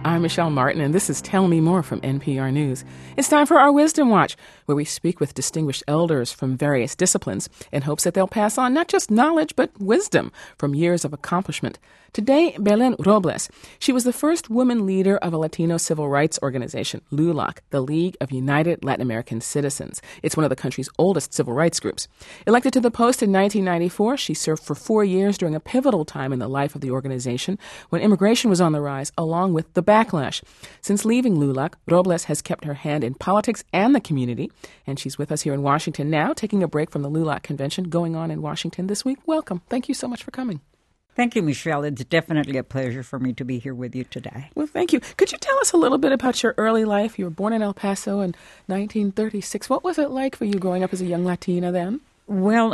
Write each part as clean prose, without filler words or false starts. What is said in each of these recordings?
I'm Michelle Martin, and this is Tell Me More from NPR News. It's time for our Wisdom Watch, where we speak with distinguished elders from various disciplines in hopes that they'll pass on not just knowledge, but wisdom from years of accomplishment. Today, Belén Robles. She was the first woman leader of a Latino civil rights organization, LULAC, the League of United Latin American Citizens. It's one of the country's oldest civil rights groups. Elected to the post in 1994, she served for 4 years during a pivotal time in the life of the organization when immigration was on the rise, along with the backlash. Since leaving LULAC, Robles has kept her hand in politics and the community, and she's with us here in Washington now, taking a break from the LULAC convention going on in Washington this week. Welcome. Thank you so much for coming. Thank you, Michelle. It's definitely a pleasure for me to be here with you today. Well, thank you. Could you tell us a little bit about your early life? You were born in El Paso in 1936. What was it like for you growing up as a young Latina then? Well,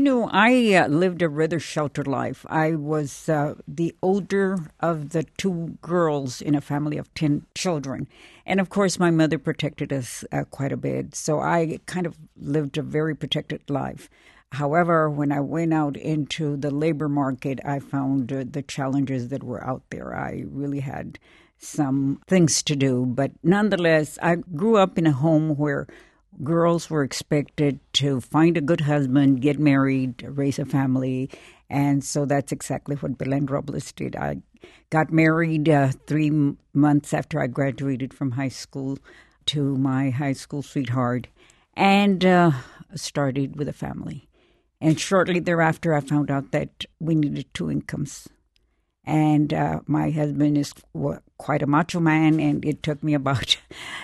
I lived a rather sheltered life. I was the older of the two girls in a family of 10 children. And, of course, my mother protected us quite a bit. So I kind of lived a very protected life. However, when I went out into the labor market, I found the challenges that were out there. I really had some things to do. But nonetheless, I grew up in a home where girls were expected to find a good husband, get married, raise a family. And so that's exactly what Belén Robles did. I got married 3 months after I graduated from high school to my high school sweetheart and started with a family. And shortly thereafter, I found out that we needed 2 incomes. And my husband is quite a macho man, and it took me about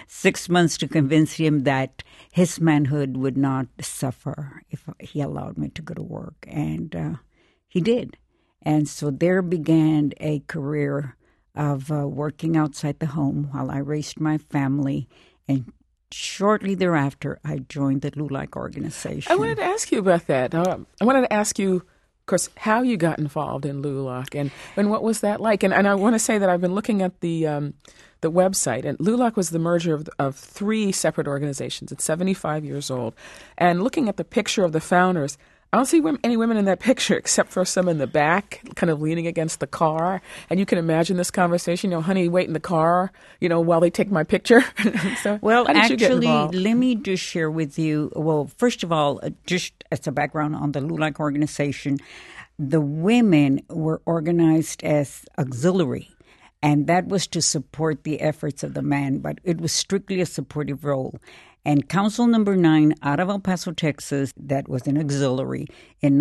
6 months to convince him that his manhood would not suffer if he allowed me to go to work. And he did. And so there began a career of working outside the home while I raised my family. And shortly thereafter, I joined the LULAC organization. I wanted to ask you about that. I wanted to ask you, of course, how you got involved in LULAC and what was that like? And I want to say that I've been looking at the website, and LULAC was the merger of 3 separate organizations. It's 75 years old. And looking at the picture of the founders, I don't see any women in that picture except for some in the back, kind of leaning against the car. And you can imagine this conversation, honey, wait in the car, while they take my picture. So, well, how did you get actually, involved? let me just share with you. Well, first of all, just as a background on the LULAC organization, the women were organized as auxiliary. And that was to support the efforts of the men, but it was strictly a supportive role. And Council Number 9 out of El Paso, Texas, that was an auxiliary, in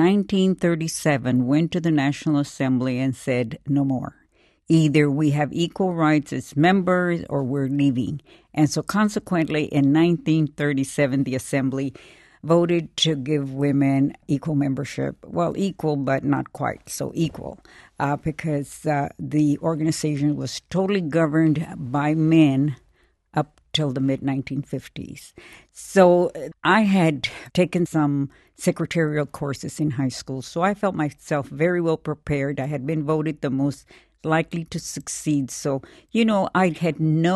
1937 went to the National Assembly and said, no more. Either we have equal rights as members or we're leaving. And so consequently, in 1937, the Assembly voted to give women equal membership. Well, equal, but not quite so equal, because the organization was totally governed by men up till the mid-1950s. So I had taken some secretarial courses in high school, so I felt myself very well prepared. I had been voted the most likely to succeed. So, I had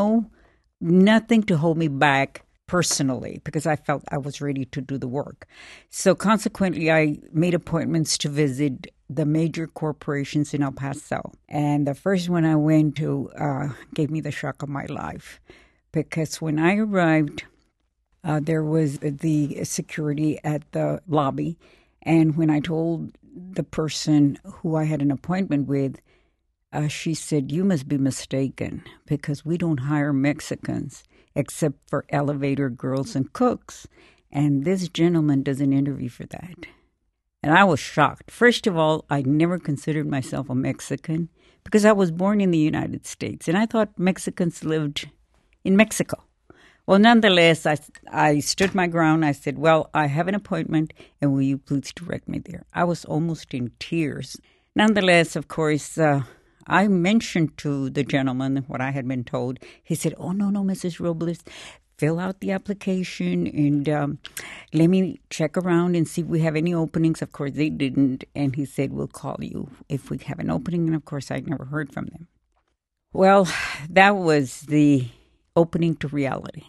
nothing to hold me back personally, because I felt I was ready to do the work. So consequently, I made appointments to visit the major corporations in El Paso. And the first one I went to gave me the shock of my life, because when I arrived, there was the security at the lobby. And when I told the person who I had an appointment with, she said, "You must be mistaken, because we don't hire Mexicans except for elevator girls and cooks. And this gentleman does an interview for that." And I was shocked. First of all, I never considered myself a Mexican because I was born in the United States. And I thought Mexicans lived in Mexico. Well, nonetheless, I stood my ground. I said, well, I have an appointment, and will you please direct me there? I was almost in tears. Nonetheless, of course, I mentioned to the gentleman what I had been told. He said, oh, no, Mrs. Robles, fill out the application and let me check around and see if we have any openings. Of course, they didn't. And he said, we'll call you if we have an opening. And, of course, I never heard from them. Well, that was the opening to reality.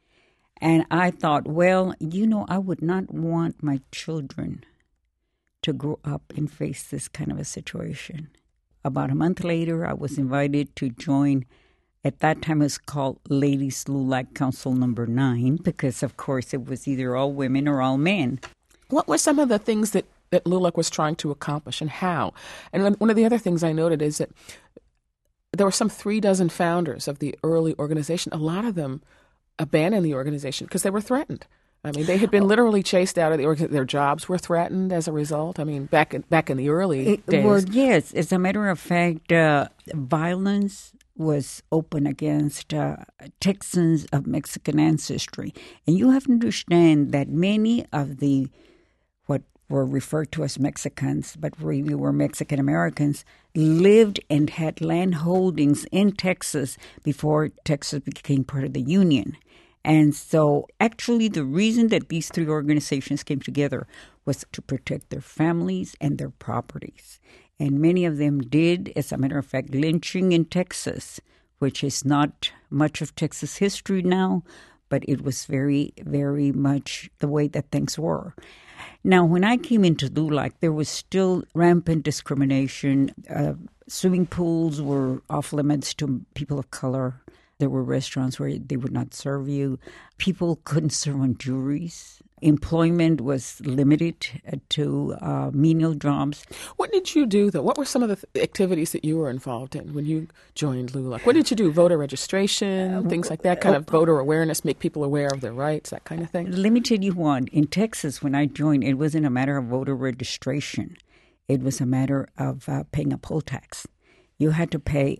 And I thought, well, I would not want my children to grow up and face this kind of a situation. About a month later, I was invited to join At that time, it was called Ladies LULAC Council Number 9 because, of course, it was either all women or all men. What were some of the things that LULAC was trying to accomplish and how? And one of the other things I noted is that there were some 36 founders of the early organization. A lot of them abandoned the organization because they were threatened. I mean, they had been literally chased out of the organization. Their jobs were threatened as a result. I mean, back in the early days. Well, yes. As a matter of fact, violence was open against Texans of Mexican ancestry. And you have to understand that many of the what were referred to as Mexicans, but really were Mexican Americans, lived and had land holdings in Texas before Texas became part of the Union. And so actually the reason that these three organizations came together was to protect their families and their properties. And many of them did, as a matter of fact, lynching in Texas, which is not much of Texas history now, but it was very, very much the way that things were. Now, when I came into LULAC, there was still rampant discrimination. Swimming pools were off limits to people of color. There were restaurants where they would not serve you. People couldn't serve on juries. Employment was limited to menial jobs. What did you do, though? What were some of the activities that you were involved in when you joined LULAC? What did you do? Voter registration, things like that, kind of voter awareness, make people aware of their rights, that kind of thing? Let me tell you what. In Texas, when I joined, it wasn't a matter of voter registration. It was a matter of paying a poll tax. You had to pay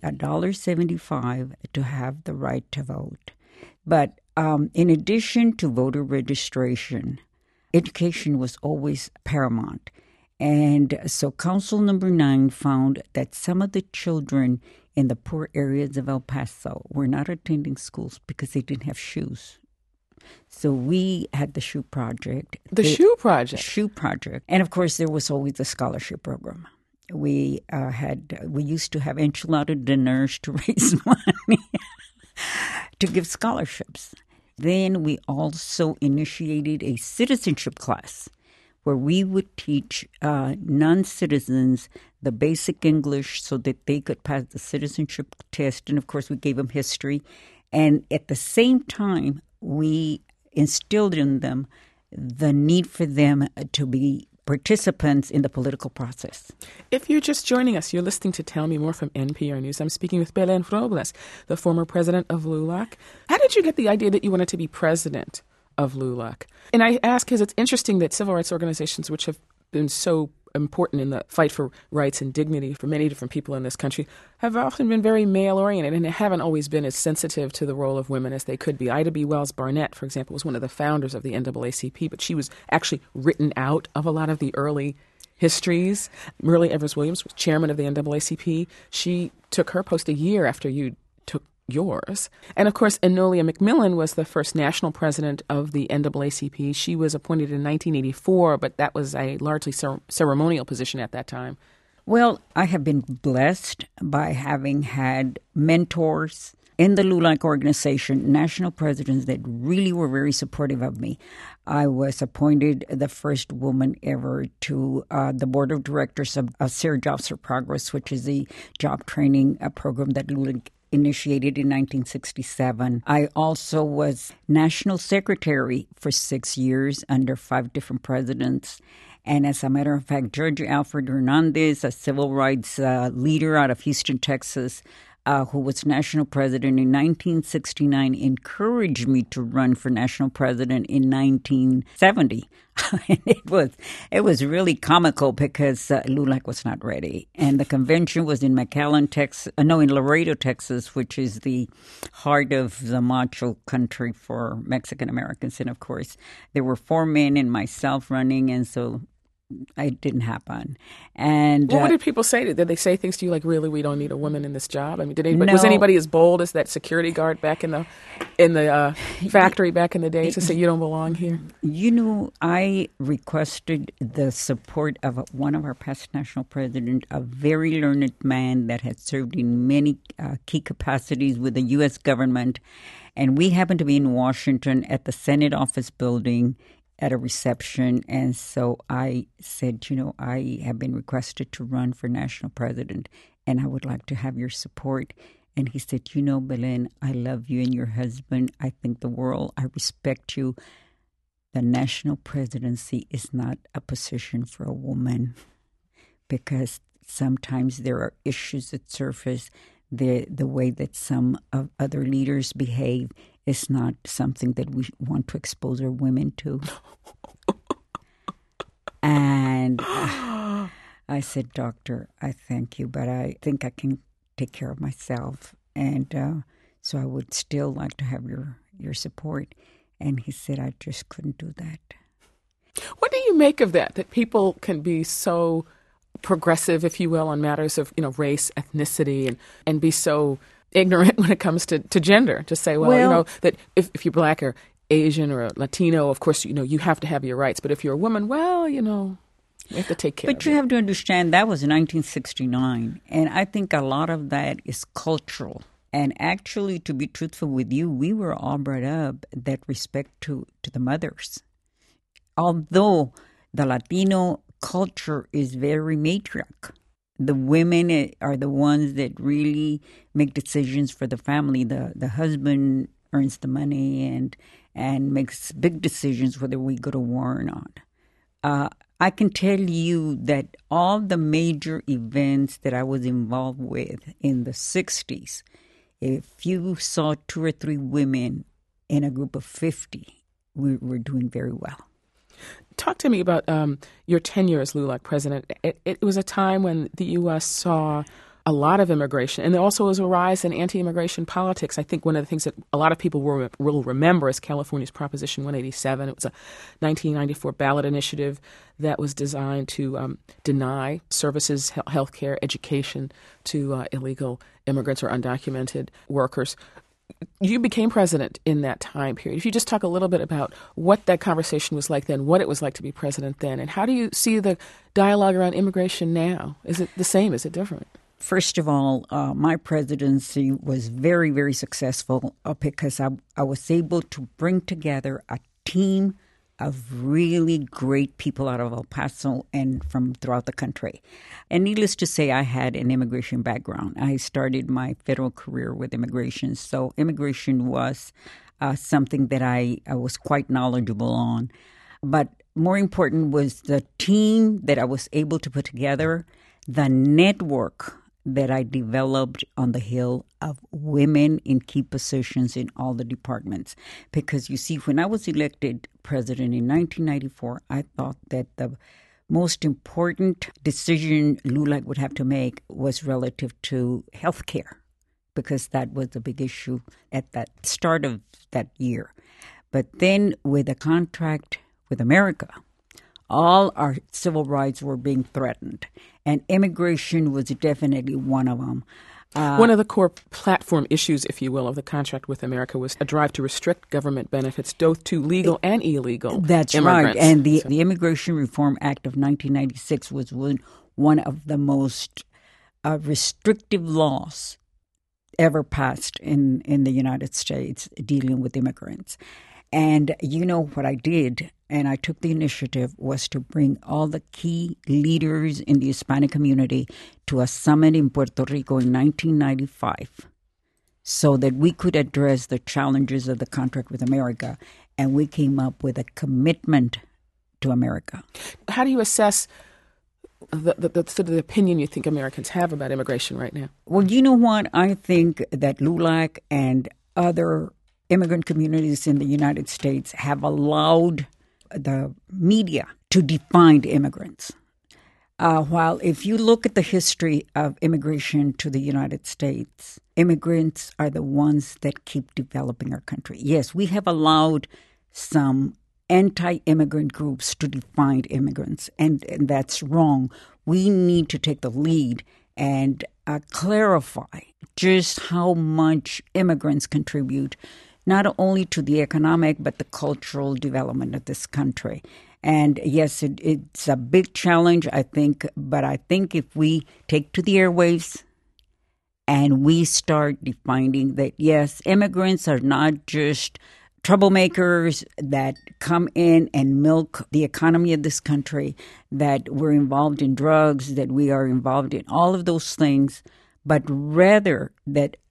$1.75 to have the right to vote. But in addition to voter registration, education was always paramount. And so Council Number 9 found that some of the children in the poor areas of El Paso were not attending schools because they didn't have shoes. So we had the Shoe Project. Shoe Project? Shoe Project. And, of course, there was always the scholarship program. We used to have enchilada dinners to raise money to give scholarships. Then we also initiated a citizenship class where we would teach non-citizens the basic English so that they could pass the citizenship test. And, of course, we gave them history. And at the same time, we instilled in them the need for them to be participants in the political process. If you're just joining us, you're listening to Tell Me More from NPR News. I'm speaking with Belen Robles, the former president of LULAC. How did you get the idea that you wanted to be president of LULAC? And I ask because it's interesting that civil rights organizations, which have been so important in the fight for rights and dignity for many different people in this country, have often been very male-oriented and haven't always been as sensitive to the role of women as they could be. Ida B. Wells Barnett, for example, was one of the founders of the NAACP, but she was actually written out of a lot of the early histories. Myrlie Evers Williams was chairman of the NAACP. She took her post a year after you took yours. And, of course, Enolia McMillan was the first national president of the NAACP. She was appointed in 1984, but that was a largely ceremonial position at that time. Well, I have been blessed by having had mentors in the LULAC organization, national presidents that really were very supportive of me. I was appointed the first woman ever to the board of directors of SER Jobs for Progress, which is the job training program that LULAC initiated in 1967. I also was national secretary for 6 years under 5 different presidents. And as a matter of fact, Judge Alfred Hernandez, a civil rights leader out of Houston, Texas, who was national president in 1969, encouraged me to run for national president in 1970. And it was really comical because LULAC was not ready. And the convention was in in Laredo, Texas, which is the heart of the macho country for Mexican Americans. And, of course, there were 4 men and myself running, and so it didn't happen. And what did people say? Did they say things to you like, "Really, we don't need a woman in this job"? I mean, was anybody as bold as that security guard back in the factory back in the day to say you don't belong here? You know, I requested the support of one of our past national presidents, a very learned man that had served in many key capacities with the U.S. government, and we happened to be in Washington at the Senate office building at a reception, and so I said, I have been requested to run for national president, and I would like to have your support. And he said, you know, Belen, I love you and your husband. I think the world. I respect you. The national presidency is not a position for a woman because sometimes there are issues that surface. The way that some of other leaders behave is not something that we want to expose our women to. And I said, Doctor, I thank you, but I think I can take care of myself. And so I would still like to have your support. And he said, I just couldn't do that. What do you make of that people can be so progressive, if you will, on matters of, race, ethnicity, and be so ignorant when it comes to gender? Just say, that if you're Black or Asian or Latino, of course, you have to have your rights. But if you're a woman, you have to take care of it. But you have to understand that was 1969. And I think a lot of that is cultural. And actually, to be truthful with you, we were all brought up that respect to the mothers. Although the Latino culture is very matriarch, the women are the ones that really make decisions for the family. The husband earns the money and makes big decisions whether we go to war or not. I can tell you that all the major events that I was involved with in the 60s, if you saw 2 or 3 women in a group of 50, we were doing very well. Talk to me about your tenure as LULAC president. It was a time when the U.S. saw a lot of immigration, and there also was a rise in anti-immigration politics. I think one of the things that a lot of people will remember is California's Proposition 187. It was a 1994 ballot initiative that was designed to deny services, health care, education to illegal immigrants or undocumented workers. You became president in that time period. If you just talk a little bit about what that conversation was like then, what it was like to be president then, and how do you see the dialogue around immigration now? Is it the same? Is it different? First of all, my presidency was very, very successful because I was able to bring together a team of really great people out of El Paso and from throughout the country. And needless to say, I had an immigration background. I started my federal career with immigration. So immigration was something that I was quite knowledgeable on. But more important was the team that I was able to put together, the network that I developed on the Hill of women in key positions in all the departments. Because you see, when I was elected president in 1994, I thought that the most important decision LULAC would have to make was relative to health care, because that was the big issue at that start of that year. But then with the contract with America, all our civil rights were being threatened, and immigration was definitely one of them. One of the core platform issues, if you will, of the contract with America was a drive to restrict government benefits both to legal and illegal That's immigrants. Right. And the Immigration Reform Act of 1996 was one of the most restrictive laws ever passed in the United States dealing with immigrants. And you know what I did, and I took the initiative, was to bring all the key leaders in the Hispanic community to a summit in Puerto Rico in 1995 so that we could address the challenges of the contract with America. And we came up with a commitment to America. How do you assess the sort of the opinion you think Americans have about immigration right now? Well, you know what? I think that LULAC and other immigrant communities in the United States have allowed the media to define immigrants. While if you look at the history of immigration to the United States, immigrants are the ones that keep developing our country. Yes, we have allowed some anti-immigrant groups to define immigrants, and that's wrong. We need to take the lead and clarify just how much immigrants contribute not only to the economic, but the cultural development of this country. And yes, it's a big challenge, I think, but I think if we take to the airwaves and we start defining that, yes, immigrants are not just troublemakers that come in and milk the economy of this country, that we're involved in drugs, that we are involved in all of those things, but rather that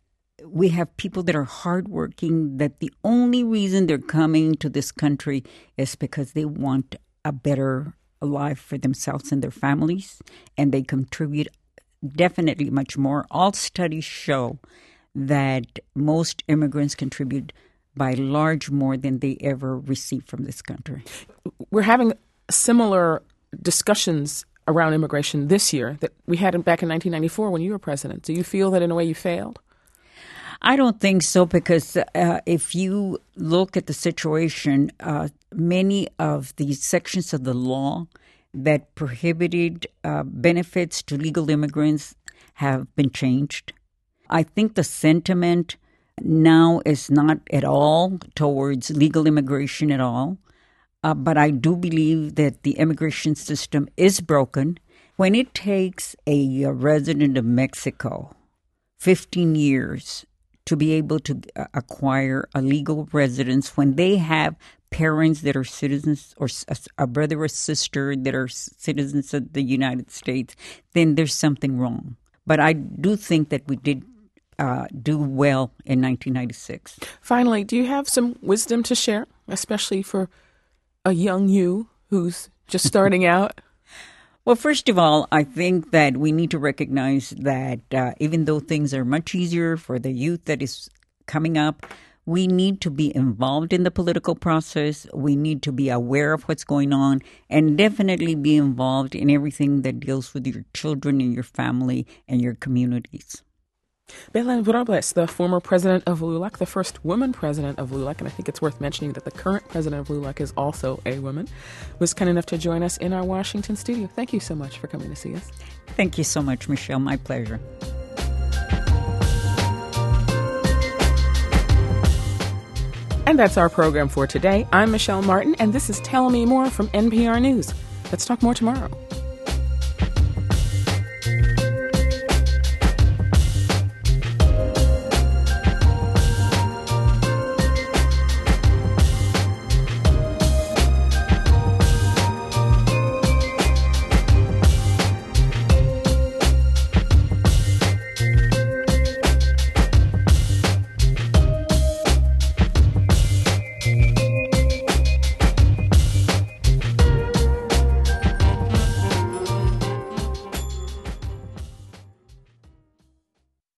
we have people that are hardworking, that the only reason they're coming to this country is because they want a better life for themselves and their families, and they contribute definitely much more. All studies show that most immigrants contribute by large more than they ever receive from this country. We're having similar discussions around immigration this year that we had back in 1994 when you were president. Do you feel that in a way you failed? I don't think so, because if you look at the situation, many of the sections of the law that prohibited benefits to legal immigrants have been changed. I think the sentiment now is not at all towards legal immigration at all. But I do believe that the immigration system is broken. When it takes a resident of Mexico 15 years to be able to acquire a legal residence, when they have parents that are citizens, or a brother or sister that are citizens of the United States, then there's something wrong. But I do think that we did do well in 1996. Finally, do you have some wisdom to share, especially for a young you who's just starting out? Well, first of all, I think that we need to recognize that even though things are much easier for the youth that is coming up, we need to be involved in the political process. We need to be aware of what's going on, and definitely be involved in everything that deals with your children and your family and your communities. Belén Robles, the former president of LULAC, the first woman president of LULAC, and I think it's worth mentioning that the current president of LULAC is also a woman, was kind enough to join us in our Washington studio. Thank you so much for coming to see us. Thank you so much, Michelle. My pleasure. And that's our program for today. I'm Michelle Martin, and this is Tell Me More from NPR News. Let's talk more tomorrow.